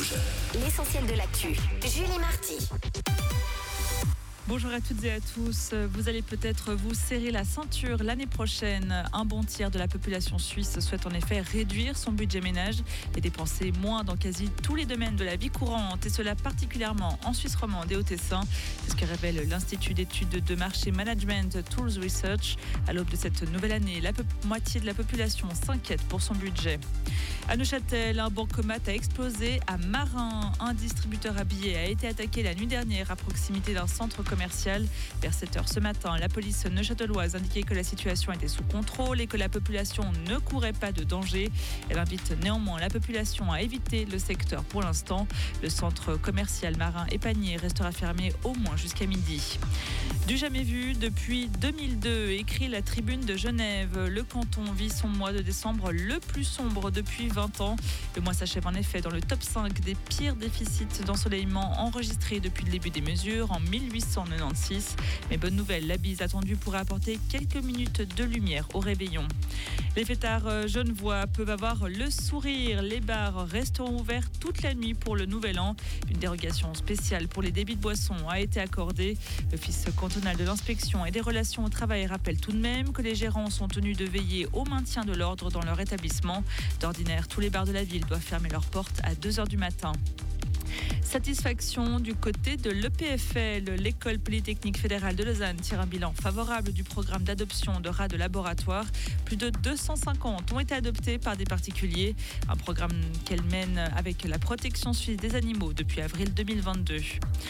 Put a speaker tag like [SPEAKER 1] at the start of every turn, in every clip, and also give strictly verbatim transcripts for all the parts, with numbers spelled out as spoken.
[SPEAKER 1] Rouge.
[SPEAKER 2] L'essentiel de l'actu. Julie Marty.
[SPEAKER 3] Bonjour à toutes et à tous. Vous allez peut-être vous serrer la ceinture l'année prochaine. Un bon tiers de la population suisse souhaite en effet réduire son budget ménage et dépenser moins dans quasi tous les domaines de la vie courante, et cela particulièrement en Suisse romande et au Tessin. C'est ce que révèle l'Institut d'études de marché Management Tools Research. À l'aube de cette nouvelle année, la peu- moitié de la population s'inquiète pour son budget. À Neuchâtel, un bancomat a explosé. À Marin, un distributeur à billets a été attaqué la nuit dernière à proximité d'un centre commercial. Vers sept heures ce matin, la police neuchâteloise indiquait que la situation était sous contrôle et que la population ne courait pas de danger. Elle invite néanmoins la population à éviter le secteur pour l'instant. Le centre commercial Marin et Panier restera fermé au moins jusqu'à midi. Du jamais vu depuis deux mille deux, écrit la Tribune de Genève. Le canton vit son mois de décembre le plus sombre depuis vingt ans. Le mois s'achève en effet dans le top cinq des pires déficits d'ensoleillement enregistrés depuis le début des mesures en mille huit cent quatre-vingt-seize. Mais bonne nouvelle, la bise attendue pourrait apporter quelques minutes de lumière au réveillon. Les fêtards genevois peuvent avoir le sourire. Les bars resteront ouverts toute la nuit pour le nouvel an. Une dérogation spéciale pour les débits de boissons a été accordée. L'Office cantonal de l'inspection et des relations au travail rappelle tout de même que les gérants sont tenus de veiller au maintien de l'ordre dans leur établissement. D'ordinaire, tous les bars de la ville doivent fermer leurs portes à deux heures du matin. Satisfaction du côté de l'E P F L. L'École polytechnique fédérale de Lausanne tire un bilan favorable du programme d'adoption de rats de laboratoire. Plus de deux cent cinquante ont été adoptés par des particuliers. Un programme qu'elle mène avec la protection suisse des animaux depuis avril deux mille vingt-deux.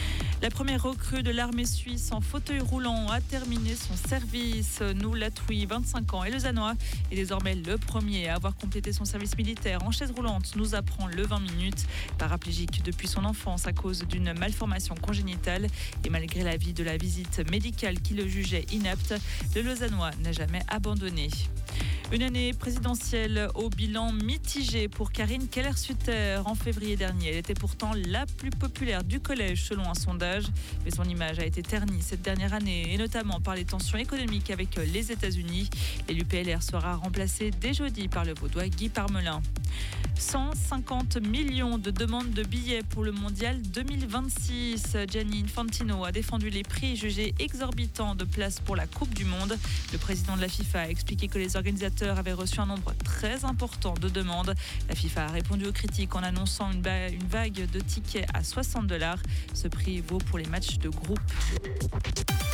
[SPEAKER 3] La première recrue de l'armée suisse en fauteuil roulant a terminé son service. Nous Latoui, vingt-cinq ans, et lausannois est désormais le premier à avoir complété son service militaire en chaise roulante, nous apprend le vingt minutes. Paraplégique depuis son enfance à cause d'une malformation congénitale et malgré l'avis de la visite médicale qui le jugeait inapte, le lausannois n'a jamais abandonné. Une année présidentielle au bilan mitigé pour Karine Keller-Sutter. En février dernier, elle était pourtant la plus populaire du collège selon un sondage. Mais son image a été ternie cette dernière année, et notamment par les tensions économiques avec les États-Unis. Et l'U P L R sera remplacé dès jeudi par le Vaudois Guy Parmelin. cent cinquante millions de demandes de billets pour le mondial deux mille vingt-six. Gianni Infantino a défendu les prix jugés exorbitants de places pour la Coupe du Monde. Le président de la FIFA a expliqué que les organisateurs avaient reçu un nombre très important de demandes. La FIFA a répondu aux critiques en annonçant une, ba- une vague de tickets à soixante dollars. Ce prix vaut pour les matchs de groupe.